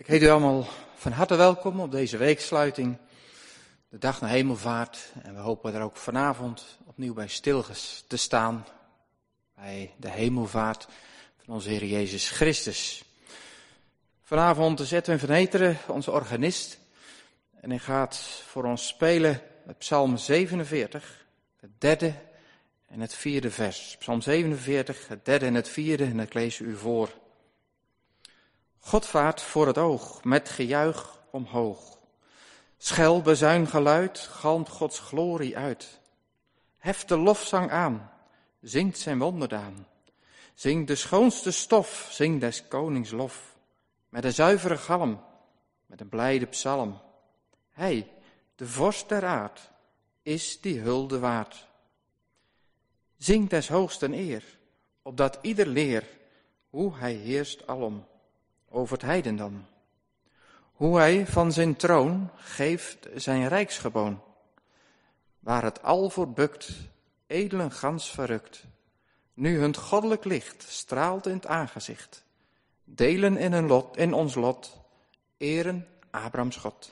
heet u allemaal van harte welkom op deze weeksluiting, de dag na Hemelvaart. En we hopen er ook vanavond opnieuw bij stil te staan, bij de Hemelvaart van onze Heer Jezus Christus. Vanavond is Edwin van Heteren, onze organist, en hij gaat voor ons spelen met Psalm 47, het derde en het vierde vers. Psalm 47, het derde en het vierde, en dat lees u voor. God vaart voor het oog, met gejuich omhoog. Schel bezuingeluid, galmt Gods glorie uit. Heft de lofzang aan, zingt zijn wonderdaan. Zing de schoonste stof, zing des konings lof. Met een zuivere galm, met een blijde psalm. Hij, de vorst der aard, is die hulde waard. Zing des hoogsten eer, opdat ieder leer hoe hij heerst alom. Over het heidendom. Hoe hij van zijn troon geeft zijn rijksgeboon. Waar het al voor bukt, edelen gans verrukt. Nu hun goddelijk licht straalt in het aangezicht. Delen in ons lot, eren Abrahams God.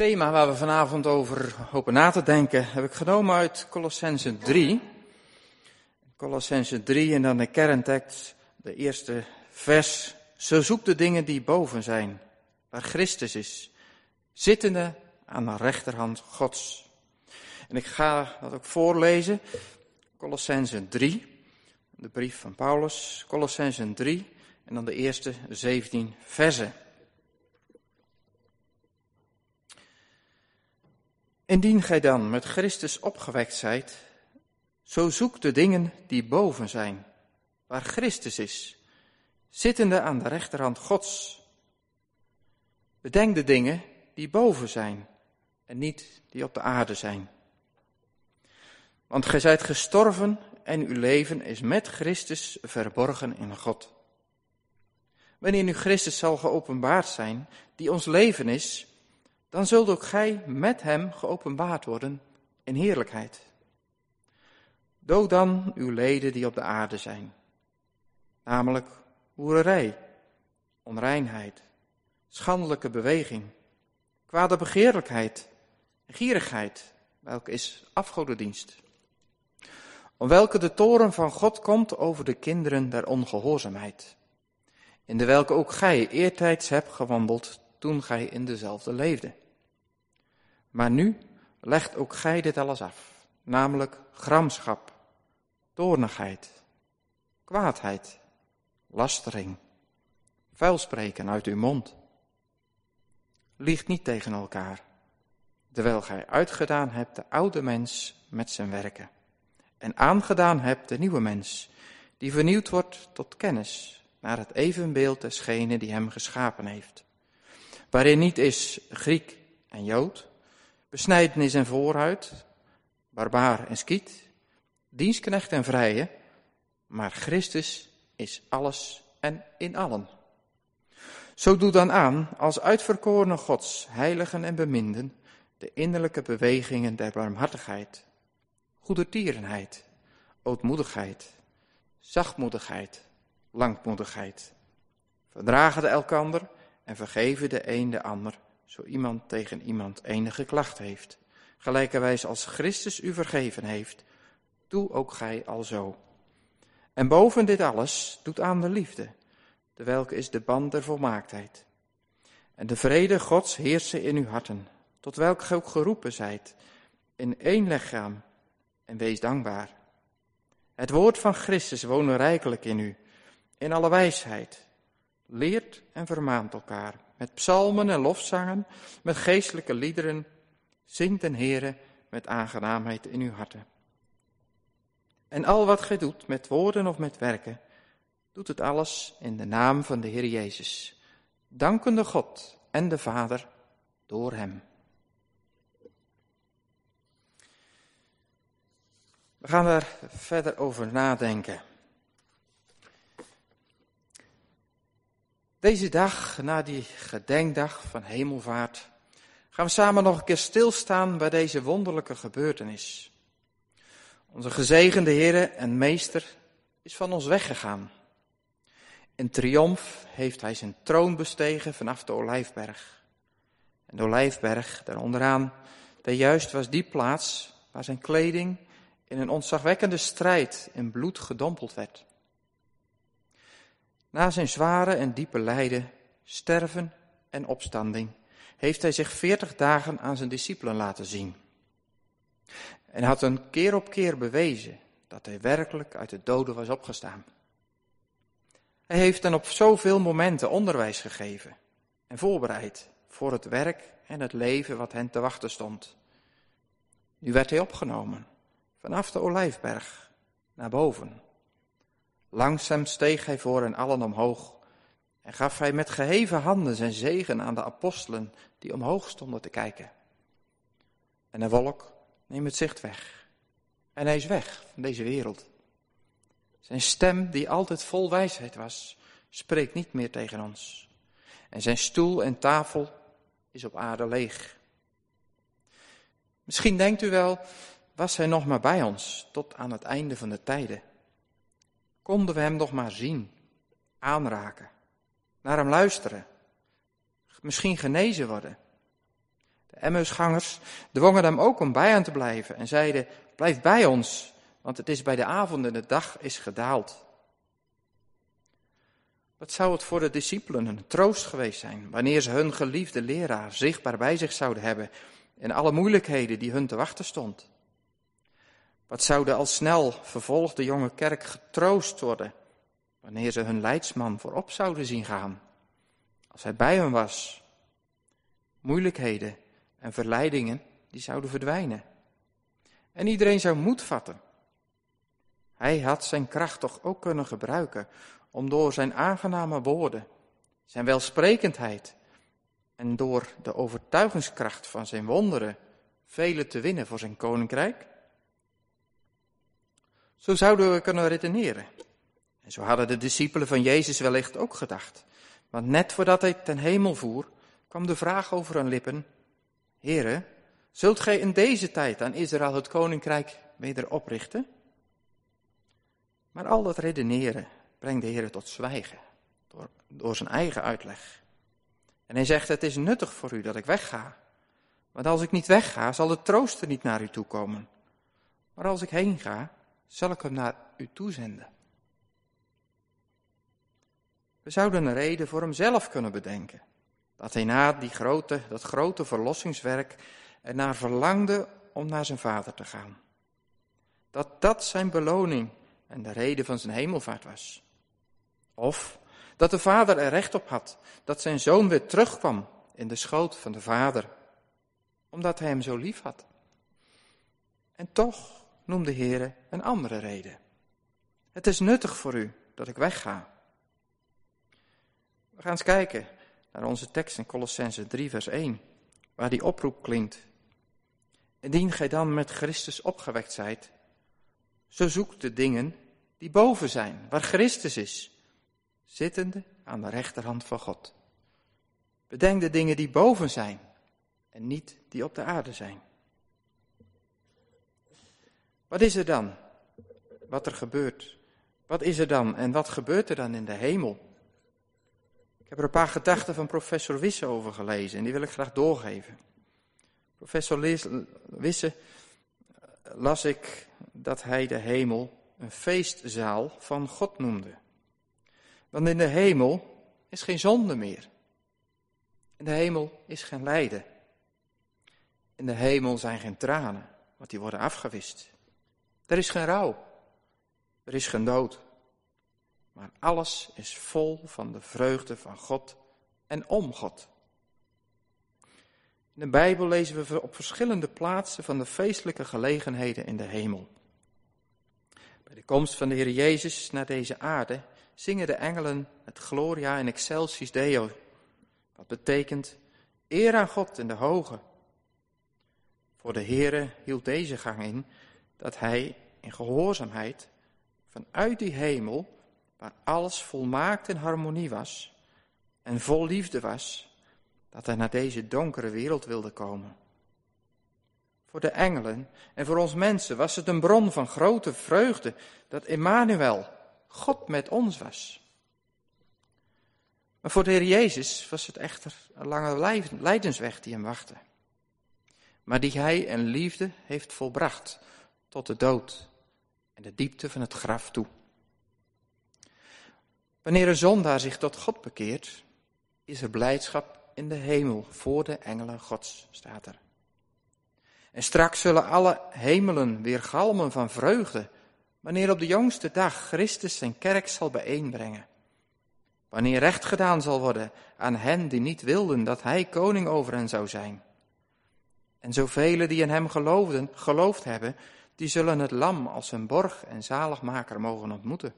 thema waar we vanavond over hopen na te denken heb ik genomen uit Colossenzen 3. Colossenzen 3 en dan de kerntekst, de eerste vers. Zo zoek de dingen die boven zijn, waar Christus is, zittende aan de rechterhand Gods. En ik ga dat ook voorlezen, Colossenzen 3, de brief van Paulus, Colossenzen 3 en dan de eerste 17 versen. Indien gij dan met Christus opgewekt zijt, zo zoek de dingen die boven zijn, waar Christus is, zittende aan de rechterhand Gods. Bedenk de dingen die boven zijn en niet die op de aarde zijn. Want gij zijt gestorven en uw leven is met Christus verborgen in God. Wanneer nu Christus zal geopenbaard zijn, die ons leven is, dan zult ook gij met hem geopenbaard worden in heerlijkheid. Dood dan uw leden die op de aarde zijn, namelijk hoererij, onreinheid, schandelijke beweging, kwade begeerlijkheid en gierigheid, welke is afgodendienst. Om welke de toorn van God komt over de kinderen der ongehoorzaamheid, in de welke ook gij eertijds hebt gewandeld toen gij in dezelfde leefde. Maar nu legt ook gij dit alles af, namelijk gramschap, toornigheid, kwaadheid, lastering, vuilspreken uit uw mond. Liegt niet tegen elkaar, terwijl gij uitgedaan hebt de oude mens met zijn werken, en aangedaan hebt de nieuwe mens, die vernieuwd wordt tot kennis, naar het evenbeeld desgene die hem geschapen heeft, waarin niet is Griek en Jood, besnijdenis en voorhuid, barbaar en skiet, dienstknecht en vrije, maar Christus is alles en in allen. Zo doe dan aan, als uitverkorene Gods, heiligen en beminden, de innerlijke bewegingen der barmhartigheid, goedertierenheid, ootmoedigheid, zachtmoedigheid, langmoedigheid. Verdragen de elkander en vergeven de een de ander, zo iemand tegen iemand enige klacht heeft. Gelijkerwijs als Christus u vergeven heeft, doe ook gij alzo. En boven dit alles doet aan de liefde, de welke is de band der volmaaktheid. En de vrede Gods heerse in uw harten, tot welke gij ook geroepen zijt, in één lichaam, en wees dankbaar. Het woord van Christus wonen rijkelijk in u, in alle wijsheid. Leert en vermaant elkaar, met psalmen en lofzangen, met geestelijke liederen, zingt den Heere met aangenaamheid in uw harten. En al wat gij doet, met woorden of met werken, doet het alles in de naam van de Heer Jezus, dankende God en de Vader door hem. We gaan daar verder over nadenken. Deze dag, na die gedenkdag van Hemelvaart, gaan we samen nog een keer stilstaan bij deze wonderlijke gebeurtenis. Onze gezegende Heere en Meester is van ons weggegaan. In triomf heeft hij zijn troon bestegen vanaf de Olijfberg. En de Olijfberg, daar onderaan, daar juist was die plaats waar zijn kleding in een ontzagwekkende strijd in bloed gedompeld werd. Na zijn zware en diepe lijden, sterven en opstanding heeft hij zich 40 dagen aan zijn discipelen laten zien. En had een keer op keer bewezen dat hij werkelijk uit de doden was opgestaan. Hij heeft hen op zoveel momenten onderwijs gegeven en voorbereid voor het werk en het leven wat hen te wachten stond. Nu werd hij opgenomen, vanaf de Olijfberg naar boven. Langzaam steeg hij voor hen allen omhoog en gaf hij met geheven handen zijn zegen aan de apostelen die omhoog stonden te kijken. En de wolk neemt het zicht weg en hij is weg van deze wereld. Zijn stem, die altijd vol wijsheid was, spreekt niet meer tegen ons. En zijn stoel en tafel is op aarde leeg. Misschien denkt u wel, was hij nog maar bij ons tot aan het einde van de tijden? Konden we hem nog maar zien, aanraken, naar hem luisteren, misschien genezen worden? De Emmausgangers dwongen hem ook om bij hen te blijven en zeiden, blijf bij ons, want het is bij de avond en de dag is gedaald. Wat zou het voor de discipelen een troost geweest zijn, wanneer ze hun geliefde leraar zichtbaar bij zich zouden hebben in alle moeilijkheden die hun te wachten stond. Wat zou de al snel vervolgde jonge kerk getroost worden, wanneer ze hun leidsman voorop zouden zien gaan, als hij bij hen was. Moeilijkheden en verleidingen, die zouden verdwijnen. En iedereen zou moed vatten. Hij had zijn kracht toch ook kunnen gebruiken om door zijn aangename woorden, zijn welsprekendheid en door de overtuigingskracht van zijn wonderen velen te winnen voor zijn koninkrijk? Zo zouden we kunnen redeneren. En zo hadden de discipelen van Jezus wellicht ook gedacht. Want net voordat hij ten hemel voer, kwam de vraag over hun lippen: Heere, zult gij in deze tijd aan Israël het koninkrijk weder oprichten? Maar al dat redeneren brengt de Heere tot zwijgen, door zijn eigen uitleg. En hij zegt, het is nuttig voor u dat ik wegga. Want als ik niet wegga, zal de trooster niet naar u toe komen. Maar als ik heen ga, zal ik hem naar u toezenden. We zouden een reden voor hemzelf kunnen bedenken. Dat hij na dat grote verlossingswerk ernaar verlangde om naar zijn vader te gaan. Dat zijn beloning en de reden van zijn hemelvaart was. Of dat de vader er recht op had dat zijn zoon weer terugkwam in de schoot van de vader, omdat hij hem zo lief had. En toch noemt de Heere een andere reden. Het is nuttig voor u dat ik wegga. We gaan eens kijken naar onze tekst in Kolossenzen 3 vers 1, waar die oproep klinkt. Indien gij dan met Christus opgewekt zijt, zo zoekt de dingen die boven zijn, waar Christus is, zittende aan de rechterhand van God. Bedenk de dingen die boven zijn en niet die op de aarde zijn. Wat is er dan? Wat er gebeurt? Wat is er dan en wat gebeurt er dan in de hemel? Ik heb er een paar gedachten van professor Wisse over gelezen en die wil ik graag doorgeven. Professor Wisse las ik dat hij de hemel een feestzaal van God noemde. Want in de hemel is geen zonde meer. In de hemel is geen lijden. In de hemel zijn geen tranen, want die worden afgewist. Er is geen rouw. Er is geen dood. Maar alles is vol van de vreugde van God en om God. In de Bijbel lezen we op verschillende plaatsen van de feestelijke gelegenheden in de hemel. Bij de komst van de Heer Jezus naar deze aarde zingen de engelen het Gloria in excelsis Deo. Wat betekent eer aan God in de hoge. Voor de Heere hield deze gang in dat hij in gehoorzaamheid vanuit die hemel, waar alles volmaakt in harmonie was en vol liefde was, dat hij naar deze donkere wereld wilde komen. Voor de engelen en voor ons mensen was het een bron van grote vreugde dat Emmanuel, God met ons was. Maar voor de Heer Jezus was het echter een lange lijdensweg die hem wachtte. Maar die hij in liefde heeft volbracht tot de dood en de diepte van het graf toe. Wanneer een zondaar zich tot God bekeert, is er blijdschap in de hemel voor de engelen Gods, staat er. En straks zullen alle hemelen weer galmen van vreugde, wanneer op de jongste dag Christus zijn kerk zal bijeenbrengen. Wanneer recht gedaan zal worden aan hen die niet wilden dat hij koning over hen zou zijn. En zoveel die in hem geloofd hebben, die zullen het lam als hun borg en zaligmaker mogen ontmoeten.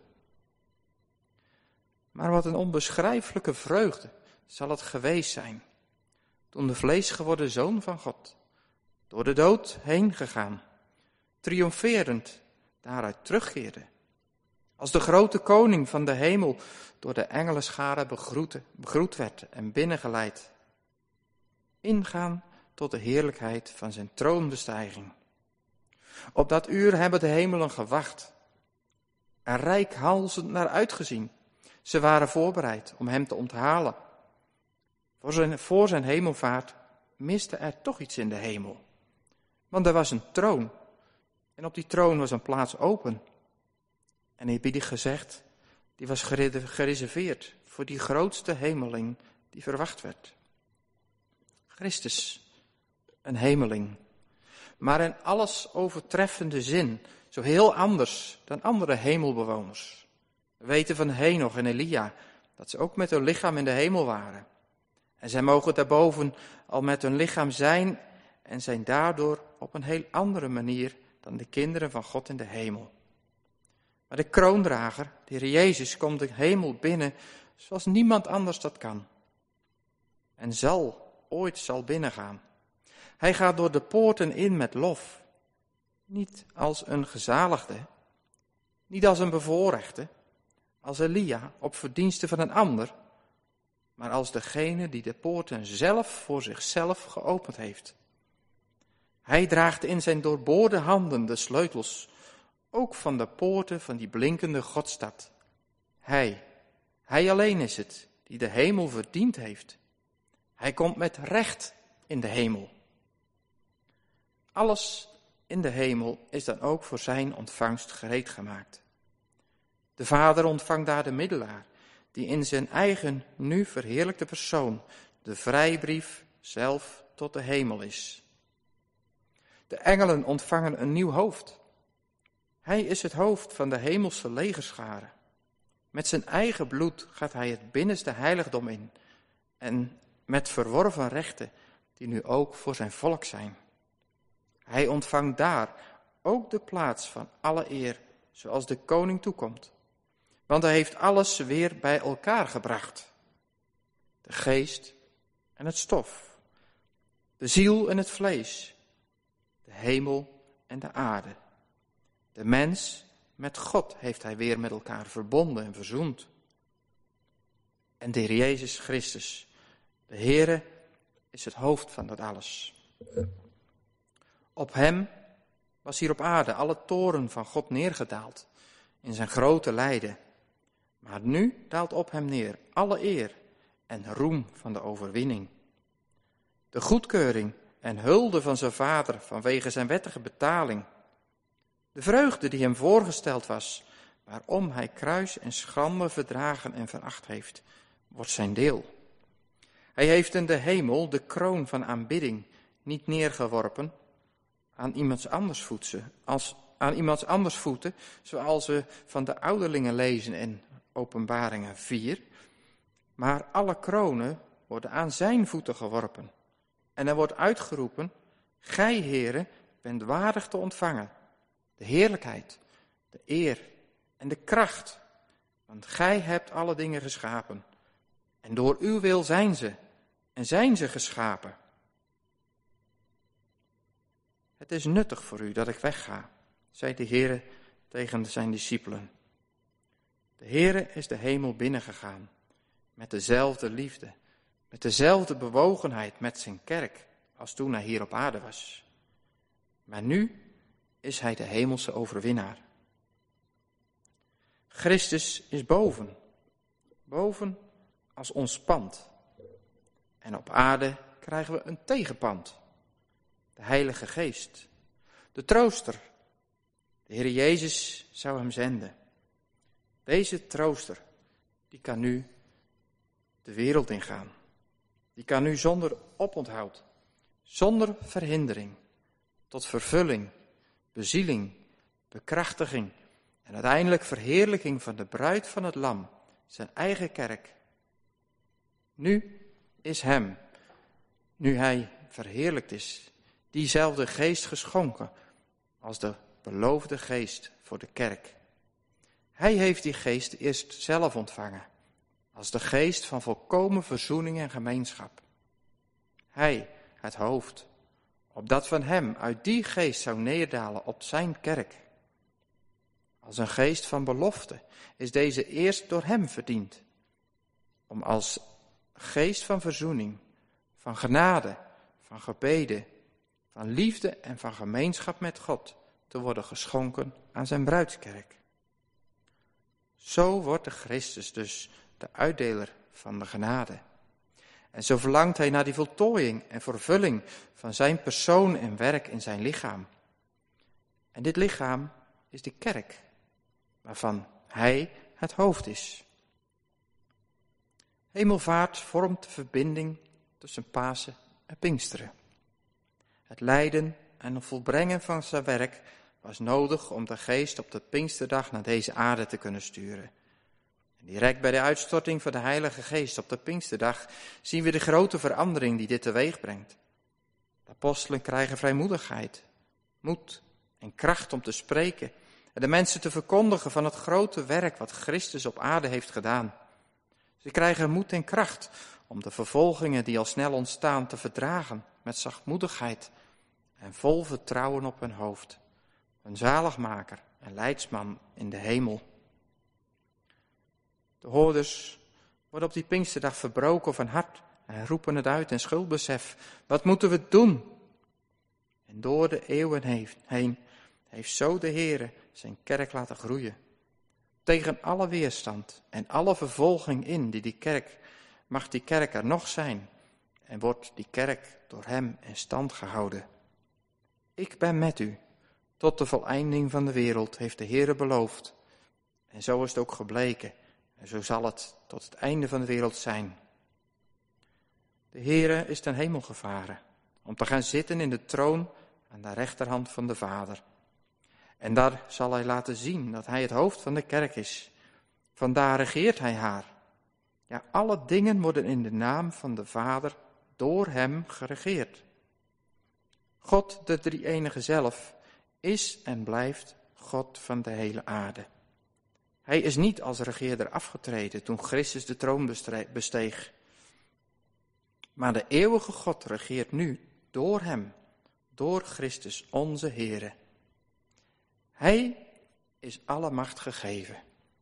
Maar wat een onbeschrijfelijke vreugde zal het geweest zijn, toen de vleesgeworden Zoon van God, door de dood heen gegaan, triomferend daaruit terugkeerde, als de grote koning van de hemel door de engelenschare begroet werd en binnengeleid, ingaan tot de heerlijkheid van zijn troonbestijging. Op dat uur hebben de hemelen gewacht, er reikhalzend naar uitgezien. Ze waren voorbereid om hem te onthalen voor zijn hemelvaart miste er toch iets in de hemel. Want er was een troon. En op die troon was een plaats open. En eerbiedig gezegd, die was gereserveerd voor die grootste hemeling die verwacht werd. Christus, een hemeling. Maar in alles overtreffende zin, zo heel anders dan andere hemelbewoners. We weten van Henoch en Elia dat ze ook met hun lichaam in de hemel waren. En zij mogen daarboven al met hun lichaam zijn en zijn daardoor op een heel andere manier dan de kinderen van God in de hemel. Maar de kroondrager, de Heer Jezus, komt de hemel binnen zoals niemand anders dat kan. En ooit zal binnengaan. Hij gaat door de poorten in met lof. Niet als een gezaligde, niet als een bevoorrechte, als Elia op verdienste van een ander, maar als degene die de poorten zelf voor zichzelf geopend heeft. Hij draagt in zijn doorboorde handen de sleutels, ook van de poorten van die blinkende Godstad. Hij alleen is het die de hemel verdiend heeft. Hij komt met recht in de hemel. Alles in de hemel is dan ook voor zijn ontvangst gereed gemaakt. De Vader ontvangt daar de middelaar, die in zijn eigen nu verheerlijkte persoon de vrijbrief zelf tot de hemel is. De engelen ontvangen een nieuw hoofd. Hij is het hoofd van de hemelse legerscharen. Met zijn eigen bloed gaat hij het binnenste heiligdom in en met verworven rechten die nu ook voor zijn volk zijn. Hij ontvangt daar ook de plaats van alle eer, zoals de koning toekomt. Want hij heeft alles weer bij elkaar gebracht. De geest en het stof, de ziel en het vlees, de hemel en de aarde. De mens met God heeft hij weer met elkaar verbonden en verzoend. En de Heer Jezus Christus, de Heere, is het hoofd van dat alles. Op hem was hier op aarde alle toorn van God neergedaald in zijn grote lijden. Maar nu daalt op hem neer alle eer en roem van de overwinning. De goedkeuring en hulde van zijn Vader vanwege zijn wettige betaling. De vreugde die hem voorgesteld was, waarom hij kruis en schande verdragen en veracht heeft, wordt zijn deel. Hij heeft in de hemel de kroon van aanbidding niet neergeworpen aan iemands anders voeten, zoals we van de ouderlingen lezen in Openbaringen 4. Maar alle kronen worden aan zijn voeten geworpen. En er wordt uitgeroepen, gij, Heere, bent waardig te ontvangen de heerlijkheid, de eer en de kracht. Want gij hebt alle dingen geschapen. En door uw wil zijn ze geschapen. Het is nuttig voor u dat ik wegga, zei de Heere tegen zijn discipelen. De Heere is de hemel binnengegaan, met dezelfde liefde, met dezelfde bewogenheid met zijn kerk, als toen hij hier op aarde was. Maar nu is hij de hemelse overwinnaar. Christus is boven als ons pand. En op aarde krijgen we een tegenpand. De Heilige Geest, de trooster. De Heer Jezus zou hem zenden. Deze trooster, die kan nu de wereld ingaan. Die kan nu zonder oponthoud, zonder verhindering, tot vervulling, bezieling, bekrachtiging en uiteindelijk verheerlijking van de bruid van het lam, zijn eigen kerk. Nu is hem, nu hij verheerlijkt is, diezelfde geest geschonken als de beloofde geest voor de kerk. Hij heeft die geest eerst zelf ontvangen, als de geest van volkomen verzoening en gemeenschap. Hij, het hoofd, opdat van hem uit die geest zou neerdalen op zijn kerk. Als een geest van belofte is deze eerst door hem verdiend, om als geest van verzoening, van genade, van gebeden, van liefde en van gemeenschap met God te worden geschonken aan zijn bruidskerk. Zo wordt de Christus dus de uitdeler van de genade. En zo verlangt hij naar die voltooiing en vervulling van zijn persoon en werk in zijn lichaam. En dit lichaam is de kerk, waarvan hij het hoofd is. Hemelvaart vormt de verbinding tussen Pasen en Pinksteren. Het lijden en het volbrengen van zijn werk was nodig om de geest op de Pinksterdag naar deze aarde te kunnen sturen. En direct bij de uitstorting van de Heilige Geest op de Pinksterdag zien we de grote verandering die dit teweeg brengt. De apostelen krijgen vrijmoedigheid, moed en kracht om te spreken en de mensen te verkondigen van het grote werk wat Christus op aarde heeft gedaan. Ze krijgen moed en kracht om de vervolgingen die al snel ontstaan te verdragen met zachtmoedigheid en vol vertrouwen op hun hoofd. Een zaligmaker en leidsman in de hemel. De hoorders worden op die Pinksterdag verbroken van hart en roepen het uit in schuldbesef. Wat moeten we doen? En door de eeuwen heen heeft zo de Heere zijn kerk laten groeien. Tegen alle weerstand en alle vervolging in die kerk, mag die kerk er nog zijn en wordt die kerk door hem in stand gehouden. Ik ben met u, tot de voleinding van de wereld, heeft de Heere beloofd. En zo is het ook gebleken, en zo zal het tot het einde van de wereld zijn. De Heere is ten hemel gevaren, om te gaan zitten in de troon aan de rechterhand van de Vader. En daar zal hij laten zien dat hij het hoofd van de kerk is. Vandaar regeert hij haar. Ja, alle dingen worden in de naam van de Vader door hem geregeerd. God, de drie-enige zelf, is en blijft God van de hele aarde. Hij is niet als regeerder afgetreden toen Christus de troon besteeg. Maar de eeuwige God regeert nu door hem, door Christus onze Heere. Hij is alle macht gegeven.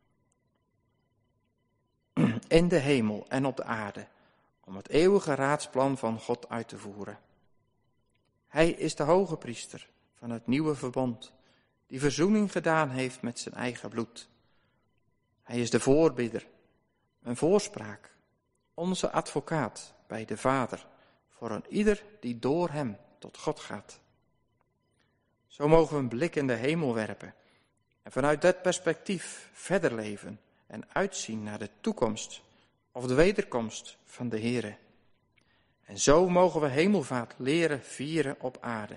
In de hemel en op de aarde, om het eeuwige raadsplan van God uit te voeren. Hij is de hoge priester van het nieuwe verbond, die verzoening gedaan heeft met zijn eigen bloed. Hij is de voorbidder, een voorspraak, onze advocaat bij de Vader, voor een ieder die door hem tot God gaat. Zo mogen we een blik in de hemel werpen en vanuit dat perspectief verder leven en uitzien naar de toekomst of de wederkomst van de Heere. En zo mogen we hemelvaart leren vieren op aarde.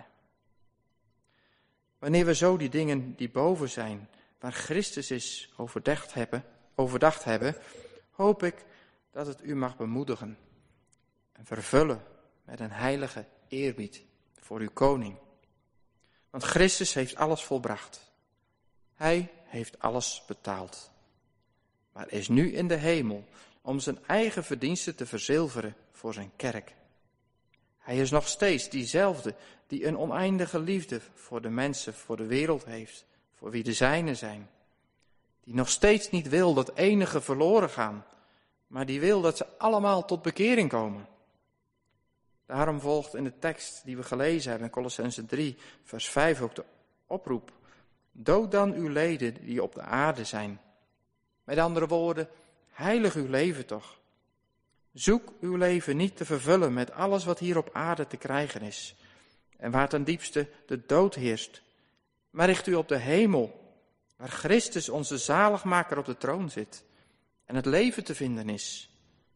Wanneer we zo die dingen die boven zijn, waar Christus is, overdacht hebben, hoop ik dat het u mag bemoedigen en vervullen met een heilige eerbied voor uw koning. Want Christus heeft alles volbracht. Hij heeft alles betaald. Maar is nu in de hemel om zijn eigen verdiensten te verzilveren voor zijn kerk. Hij is nog steeds diezelfde die een oneindige liefde voor de mensen, voor de wereld heeft, voor wie de zijnen zijn. Die nog steeds niet wil dat enigen verloren gaan, maar die wil dat ze allemaal tot bekering komen. Daarom volgt in de tekst die we gelezen hebben in Kolossenzen 3, vers 5 ook de oproep. Dood dan uw leden die op de aarde zijn. Met andere woorden, heilig uw leven toch. Zoek uw leven niet te vervullen met alles wat hier op aarde te krijgen is. En waar ten diepste de dood heerst. Maar richt u op de hemel, waar Christus onze zaligmaker op de troon zit. En het leven te vinden is.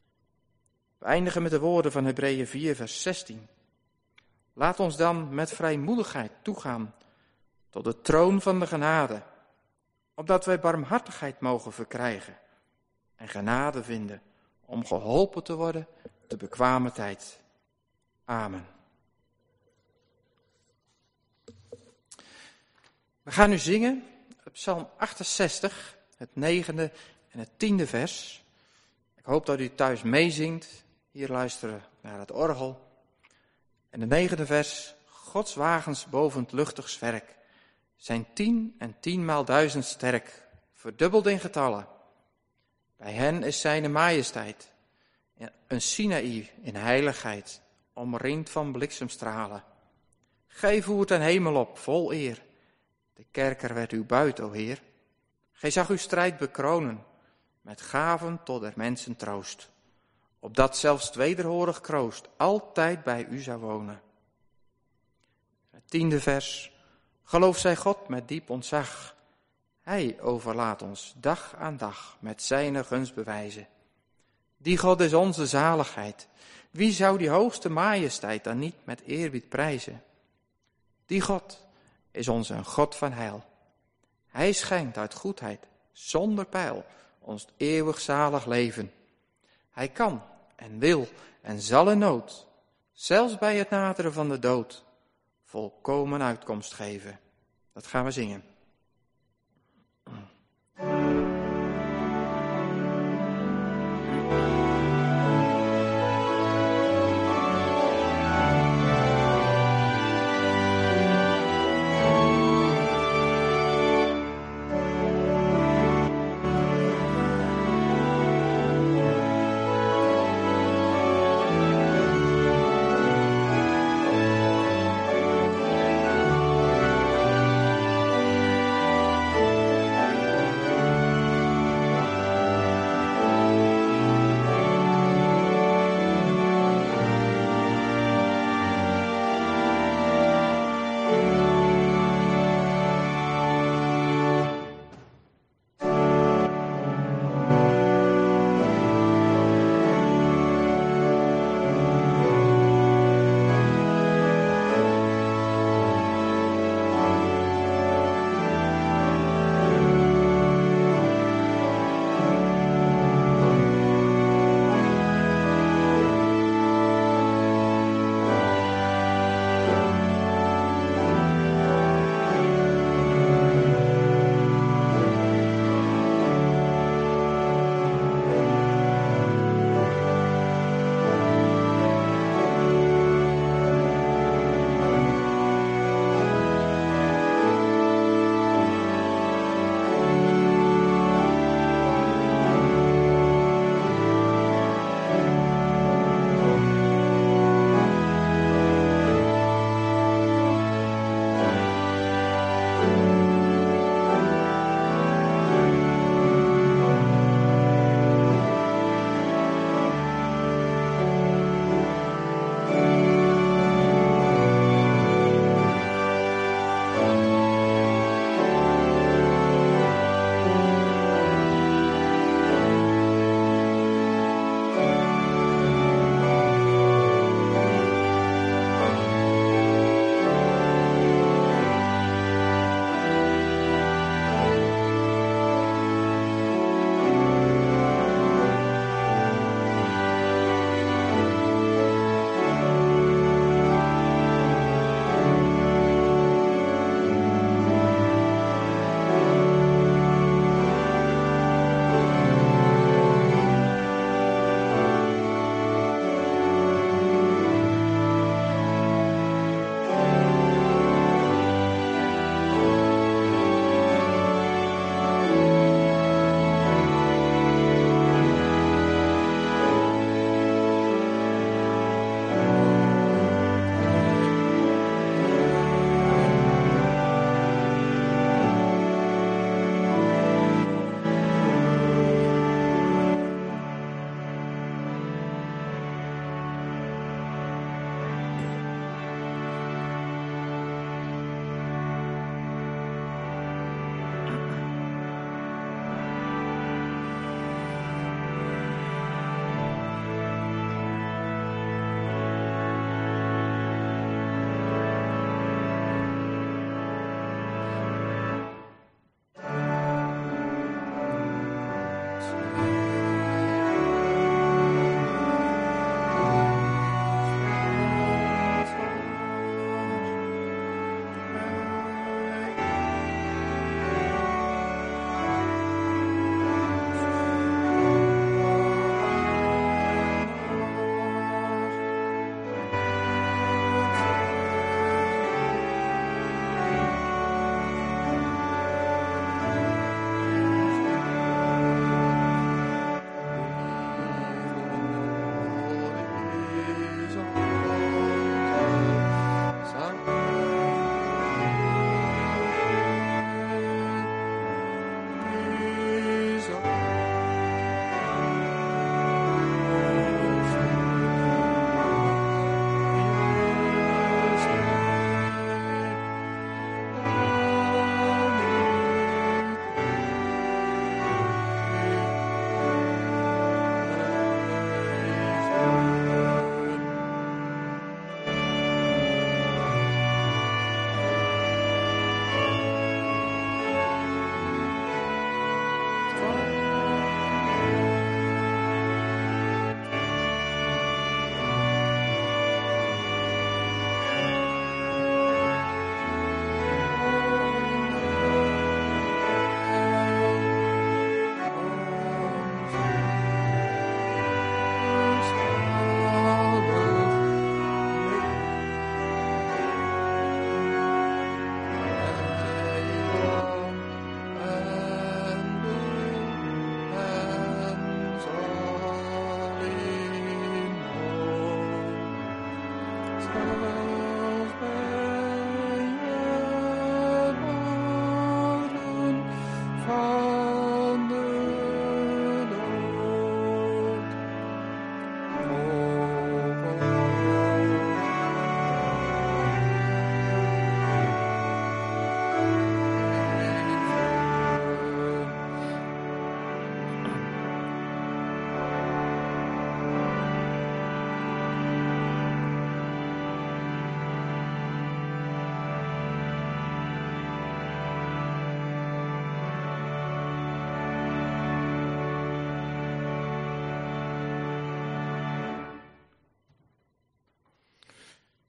We eindigen met de woorden van Hebreeën 4, vers 16. Laat ons dan met vrijmoedigheid toegaan tot de troon van de genade, opdat wij barmhartigheid mogen verkrijgen en genade vinden om geholpen te worden de bekwame tijd. Amen. We gaan nu zingen op Psalm 68, het 9e en het 10e vers. Ik hoop dat u thuis meezingt. Hier luisteren naar het orgel. En de 9e vers. Gods wagens boven het luchtig werk zijn 10 en 10.000 sterk, verdubbeld in getallen. Bij hen is zijn majesteit, een Sinaï in heiligheid, omringd van bliksemstralen. Gij voert ten hemel op, vol eer. De kerker werd uw buit, o Heer. Gij zag uw strijd bekronen, met gaven tot der mensen troost. opdat zelfs het wederhorig kroost altijd bij u zou wonen. Het 10e vers. Geloof zij God met diep ontzag. Hij overlaat ons dag aan dag met zijn gunst bewijzen. Die God is onze zaligheid. Wie zou die hoogste majesteit dan niet met eerbied prijzen? Die God is ons een God van heil. Hij schenkt uit goedheid, zonder pijl, ons eeuwig zalig leven. Hij kan en wil en zal in nood, zelfs bij het naderen van de dood, volkomen uitkomst geven. Dat gaan we zingen.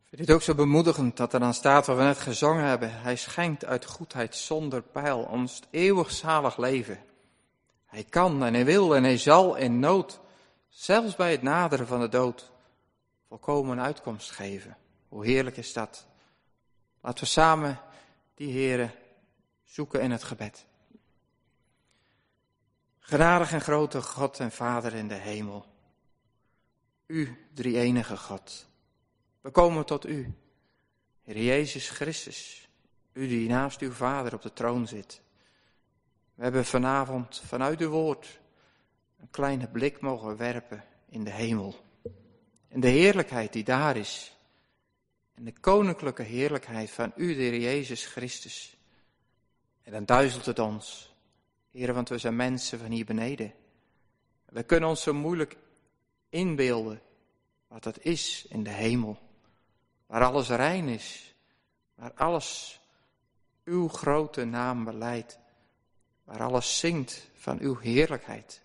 Ik vind het ook zo bemoedigend dat er dan staat wat we net gezongen hebben. Hij schenkt uit goedheid zonder pijl ons het eeuwig zalig leven. Hij kan en hij wil en hij zal in nood, zelfs bij het naderen van de dood, volkomen uitkomst geven. Hoe heerlijk is dat? Laten we samen die Heere zoeken in het gebed. Genadig en grote God en Vader in de hemel. U, drie-enige God. We komen tot u, Heer Jezus Christus, u die naast uw Vader op de troon zit. We hebben vanavond vanuit uw woord een kleine blik mogen werpen in de hemel. En de heerlijkheid die daar is. En de koninklijke heerlijkheid van u, de Heer Jezus Christus. En dan duizelt het ons, Heer, want we zijn mensen van hier beneden. We kunnen ons zo moeilijk inbeelden wat het is in de hemel. Waar alles rein is, waar alles uw grote naam beleidt, waar alles zingt van uw heerlijkheid.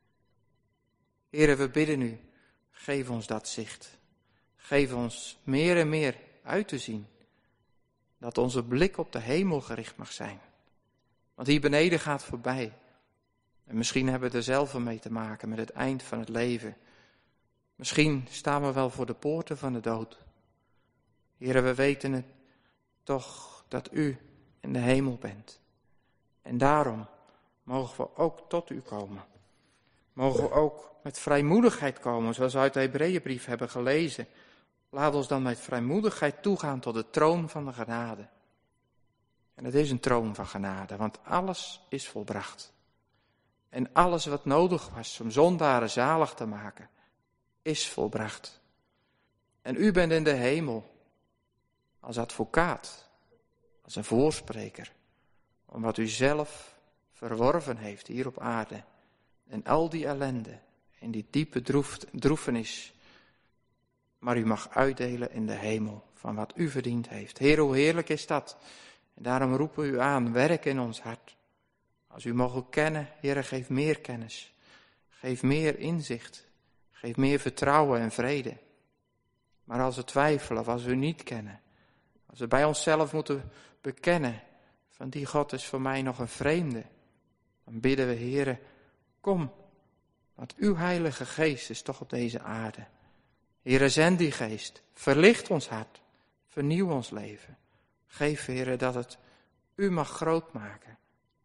Heere, we bidden u, geef ons dat zicht. Geef ons meer en meer uit te zien, dat onze blik op de hemel gericht mag zijn. Want hier beneden gaat voorbij. En misschien hebben we er zelf mee te maken met het eind van het leven. Misschien staan we wel voor de poorten van de dood. Heere, we weten het toch dat u in de hemel bent. En daarom mogen we ook tot u komen. Mogen we ook met vrijmoedigheid komen, zoals we uit de Hebreeënbrief hebben gelezen. Laat ons dan met vrijmoedigheid toegaan tot de troon van de genade. En het is een troon van genade, want alles is volbracht. En alles wat nodig was om zondaren zalig te maken, is volbracht. En u bent in de hemel als advocaat, als een voorspreker, omdat u zelf verworven heeft hier op aarde. En al die ellende en die diepe droefenis. Maar u mag uitdelen in de hemel van wat u verdiend heeft. Heer, hoe heerlijk is dat. En daarom roepen we u aan, werk in ons hart. Als u mogen kennen, Heer, geef meer kennis. Geef meer inzicht. Geef meer vertrouwen en vrede. Maar als we twijfelen of als we u niet kennen. Als we bij onszelf moeten bekennen, van die God is voor mij nog een vreemde. Dan bidden we, Heer, kom, want uw Heilige Geest is toch op deze aarde. Heere, zend die Geest, verlicht ons hart, vernieuw ons leven. Geef, Heere, dat het u mag groot maken.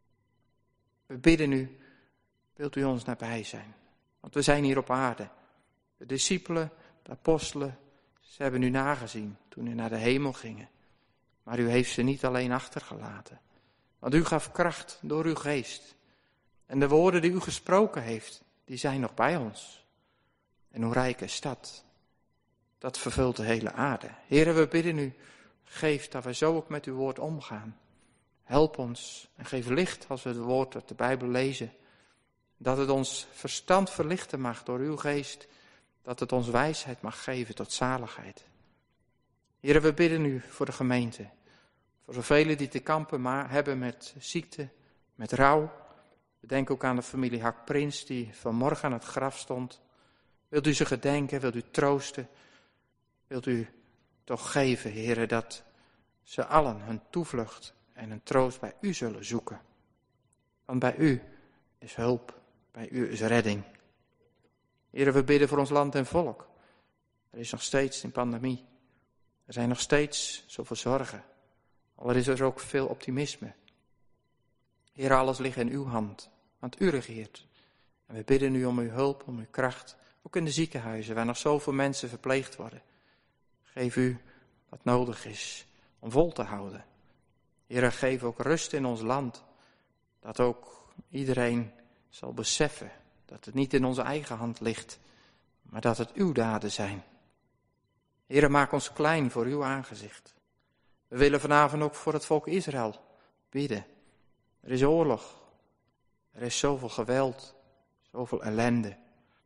We bidden u, wilt u ons nabij zijn, want we zijn hier op aarde. De discipelen, de apostelen, ze hebben u nagezien toen u naar de hemel gingen. Maar u heeft ze niet alleen achtergelaten, want u gaf kracht door uw Geest. En de woorden die u gesproken heeft, die zijn nog bij ons. En hoe rijk is dat? Dat vervult de hele aarde. Heere, we bidden u, geef dat we zo ook met uw woord omgaan. Help ons en geef licht als we het woord uit de Bijbel lezen. Dat het ons verstand verlichten mag door uw Geest. Dat het ons wijsheid mag geven tot zaligheid. Heere, we bidden u voor de gemeente. Voor zoveel die te kampen hebben met ziekte, met rouw. We denken ook aan de familie Hak-Prins die vanmorgen aan het graf stond. Wilt u ze gedenken, wilt u troosten, wilt u toch geven, Heere, dat ze allen hun toevlucht en hun troost bij u zullen zoeken. Want bij u is hulp, bij u is redding. Heere, we bidden voor ons land en volk. Er is nog steeds een pandemie. Er zijn nog steeds zoveel zorgen. Al is er ook veel optimisme. Heere, alles ligt in uw hand, want u regeert. En we bidden u om uw hulp, om uw kracht, ook in de ziekenhuizen waar nog zoveel mensen verpleegd worden. Geef u wat nodig is om vol te houden. Heere, geef ook rust in ons land, dat ook iedereen zal beseffen dat het niet in onze eigen hand ligt, maar dat het uw daden zijn. Heere, maak ons klein voor uw aangezicht. We willen vanavond ook voor het volk Israël bidden. Er is oorlog. Er is zoveel geweld, zoveel ellende.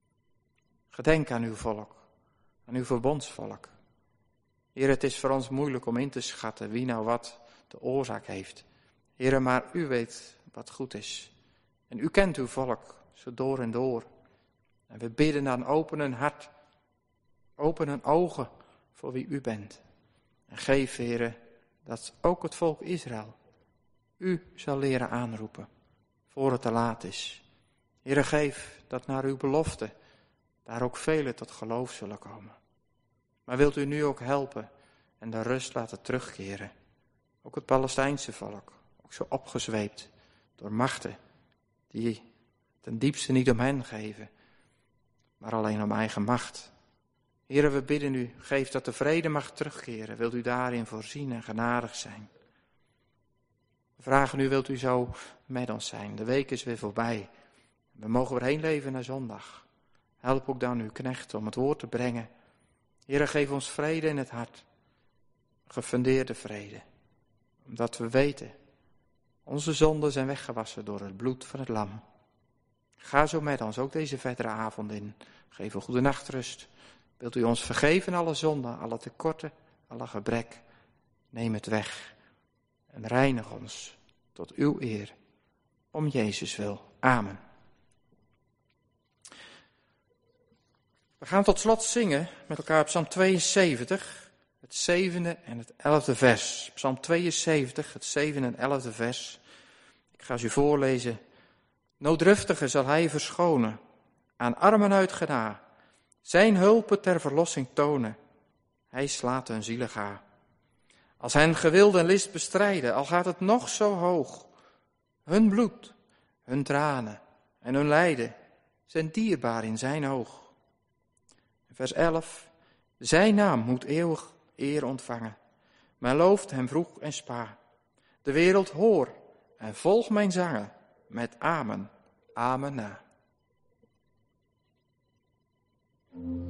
Gedenk aan uw volk, aan uw verbondsvolk. Heer, het is voor ons moeilijk om in te schatten wie nou wat de oorzaak heeft. Heer, maar u weet wat goed is. En u kent uw volk zo door en door. En we bidden dan, open een hart, open een ogen voor wie u bent. En geef, Heere, dat ook het volk Israël u zal leren aanroepen, voor het te laat is. Heere, geef dat naar uw belofte daar ook velen tot geloof zullen komen. Maar wilt u nu ook helpen en de rust laten terugkeren? Ook het Palestijnse volk, ook zo opgezweept door machten die ten diepste niet om hen geven, maar alleen om eigen macht. Heere, we bidden u, geef dat de vrede mag terugkeren. Wilt u daarin voorzien en genadig zijn? We vragen u, wilt u zo met ons zijn? De week is weer voorbij. We mogen weer heen leven naar zondag. Help ook dan uw knecht om het woord te brengen. Heere, geef ons vrede in het hart. Gefundeerde vrede. Omdat we weten, onze zonden zijn weggewassen door het bloed van het lam. Ga zo met ons, ook deze verdere avond in. Geef een goede nachtrust. Wilt u ons vergeven alle zonden, alle tekorten, alle gebrek. Neem het weg en reinig ons tot uw eer. Om Jezus wil. Amen. We gaan tot slot zingen met elkaar Psalm 72, het 7e en het 11e vers. Psalm 72, het 7e en 11e vers. Ik ga ze u voorlezen. Nooddruftige zal hij verschonen, aan armen uit genade. Zijn hulpen ter verlossing tonen. Hij slaat hun zielen ga. Als hen geweld en list bestrijden, al gaat het nog zo hoog. Hun bloed, hun tranen en hun lijden zijn dierbaar in zijn oog. Vers 11. Zijn naam moet eeuwig eer ontvangen. Men looft hem vroeg en spa. De wereld hoor en volg mijn zangen met amen, amen na.